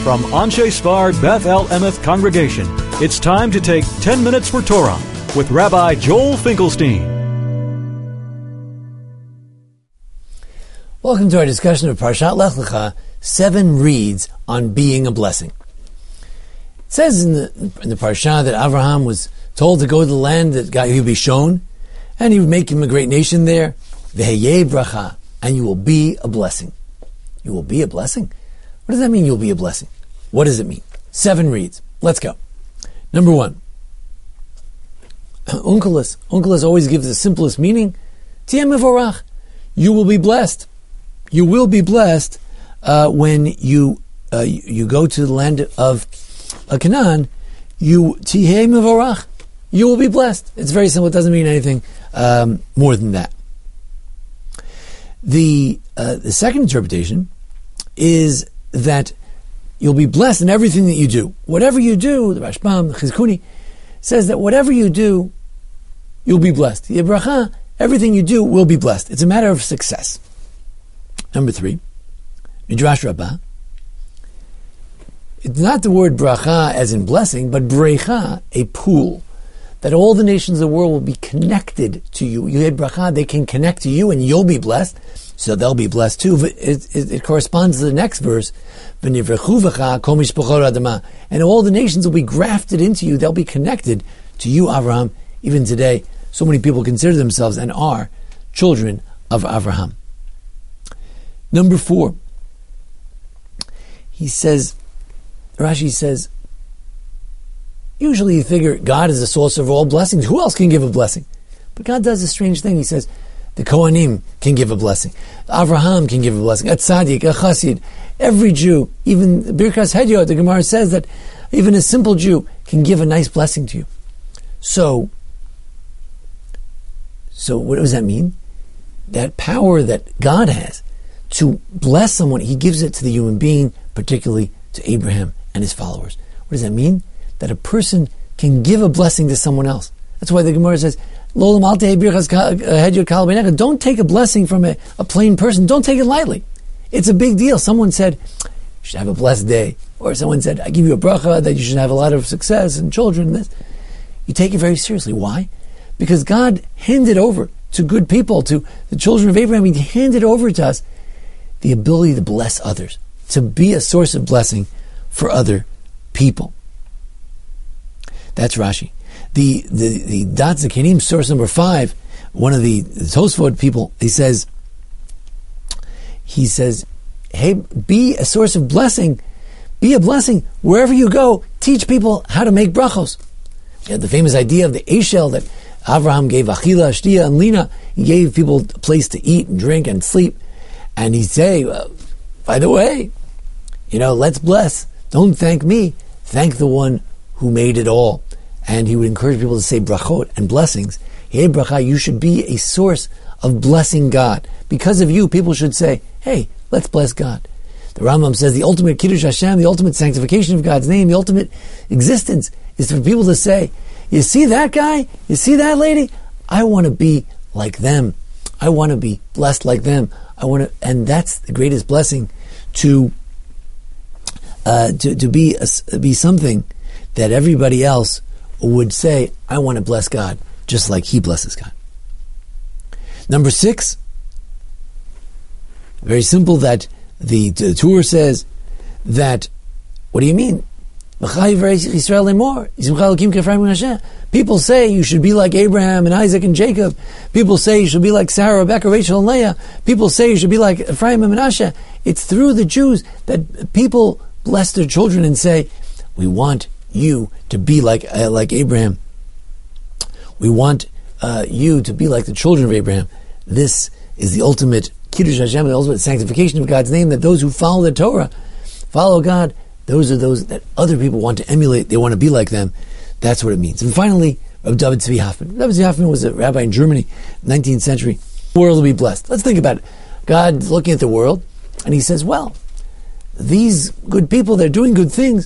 From Anshe Sfard Beth El Emeth Congregation, it's time to take 10 Minutes for Torah with Rabbi Joel Finkelstein. Welcome to our discussion of Parshat Lech Lecha, 7 reads on being a blessing. It says in the Parsha that Avraham was told to go to the land that he would be shown, and he would make him a great nation there. V'heyeh bracha, and you will be a blessing. You will be a blessing? What does that mean, you'll be a blessing? What does it mean? 7 reads. Let's go. Number 1. Onkelos always gives the simplest meaning. Tiyeh mevorach. You will be blessed. You will be blessed when you go to the land of Canaan. Tiyeh mevorach. You will be blessed. It's very simple. It doesn't mean anything more than that. The second interpretation is that you'll be blessed in everything that you do. Whatever you do, the Rashbam, the Chizkuni, says that whatever you do, you'll be blessed. Yebracha, everything you do will be blessed. It's a matter of success. Number 3, Midrash Rabbah. It's not the word bracha as in blessing, but brecha, a pool, that all the nations of the world will be connected to you. You had bracha, they can connect to you and you'll be blessed, so they'll be blessed too. It corresponds to the next verse, and all the nations will be grafted into you, they'll be connected to you, Avraham. Even today, so many people consider themselves and are children of Avraham. Number 4, Rashi says, usually you figure God is the source of all blessings. Who else can give a blessing? But God does a strange thing. He says, the Kohanim can give a blessing. Avraham can give a blessing. A tzaddik, a chassid, every Jew, even Birkas Hedyot, the Gemara says that even a simple Jew can give a nice blessing to you. So what does that mean? That power that God has to bless someone, He gives it to the human being, particularly to Abraham and his followers. What does that mean? That a person can give a blessing to someone else. That's why the Gemara says, don't take a blessing from a plain person. Don't take it lightly. It's a big deal. Someone said, you should have a blessed day. Or someone said, I give you a bracha that you should have a lot of success and children and this. You take it very seriously. Why? Because God handed over to good people, to the children of Abraham, He handed over to us the ability to bless others, to be a source of blessing for other people. That's Rashi. The Das Zakenim, source number 5, one of the Tosfot people, he says, hey, be a source of blessing, be a blessing wherever you go. Teach people how to make brachos. You have the famous idea of the Eshel that Avraham gave Achila, Shtia, and Lina. He gave people a place to eat and drink and sleep. And he'd say, by the way, let's bless. Don't thank me. Thank the one who made it all. And he would encourage people to say brachot and blessings. Hey, bracha, you should be a source of blessing God. Because of you, people should say, hey, let's bless God. The Rambam says the ultimate Kiddush Hashem, the ultimate sanctification of God's name, the ultimate existence is for people to say, you see that guy? You see that lady? I want to be like them. I want to be blessed like them. And that's the greatest blessing to be something that everybody else would say, I want to bless God just like He blesses God. Number 6, very simple, that the Torah says that, what do you mean? People say you should be like Abraham and Isaac and Jacob. People say you should be like Sarah, Rebecca, Rachel, and Leah. People say you should be like Ephraim and Manasseh. It's through the Jews that people bless their children and say, we want you to be like Abraham. We want you to be like the children of Abraham. This is the ultimate Kiddush Hashem, the ultimate sanctification of God's name, that those who follow the Torah, follow God, those are those that other people want to emulate. They want to be like them. That's what it means. And finally, Rabbi David Tzvi Hoffman. David Tzvi Hoffman was a rabbi in Germany, 19th century. The world will be blessed. Let's think about it. God's looking at the world, and He says, well, these good people, they're doing good things.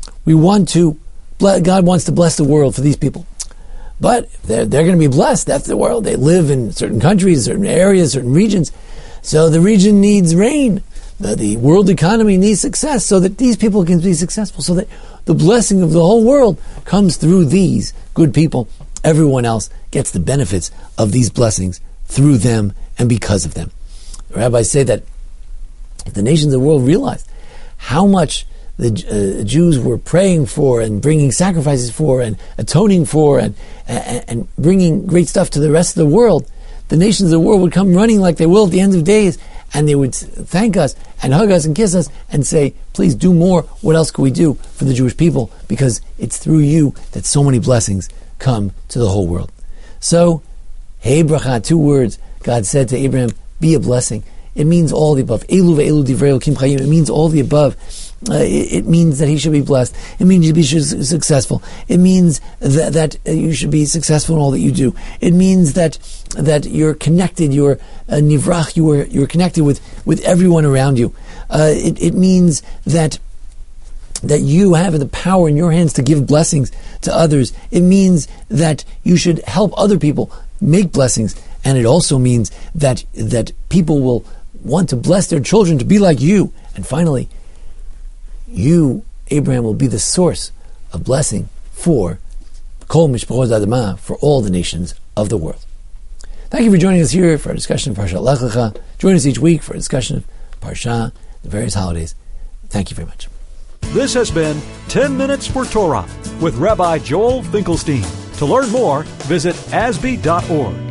God wants to bless the world for these people. But they're going to be blessed. That's the world. They live in certain countries, certain areas, certain regions. So the region needs rain. the world economy needs success so that these people can be successful, so that the blessing of the whole world comes through these good people. Everyone else gets the benefits of these blessings through them and because of them. The rabbis say that if the nations of the world realized how much the Jews were praying for and bringing sacrifices for and atoning for and bringing great stuff to the rest of the world, the nations of the world would come running like they will at the end of days, and they would thank us and hug us and kiss us and say, please do more. What else could we do for the Jewish people? Because it's through you that so many blessings come to the whole world. So, Hey Bracha, 2 words. God said to Abraham, be a blessing. It means all the above. Elu ve'elu divrei Elokim chayim. It means all the above. It means that he should be blessed. It means you should be successful. It means that you should be successful in all that you do. It means that you're connected. You're nivrach. You're connected with everyone around you. It means that you have the power in your hands to give blessings to others. It means that you should help other people make blessings. And it also means that people will want to bless their children to be like you. And finally, you, Abraham, will be the source of blessing for Kol Mishpachot Adamah, for all the nations of the world. Thank you for joining us here for a discussion of Parshat Lech Lecha. Join us each week for a discussion of Parsha, the various holidays. Thank you very much. This has been 10 Minutes for Torah with Rabbi Joel Finkelstein. To learn more, visit asb.org.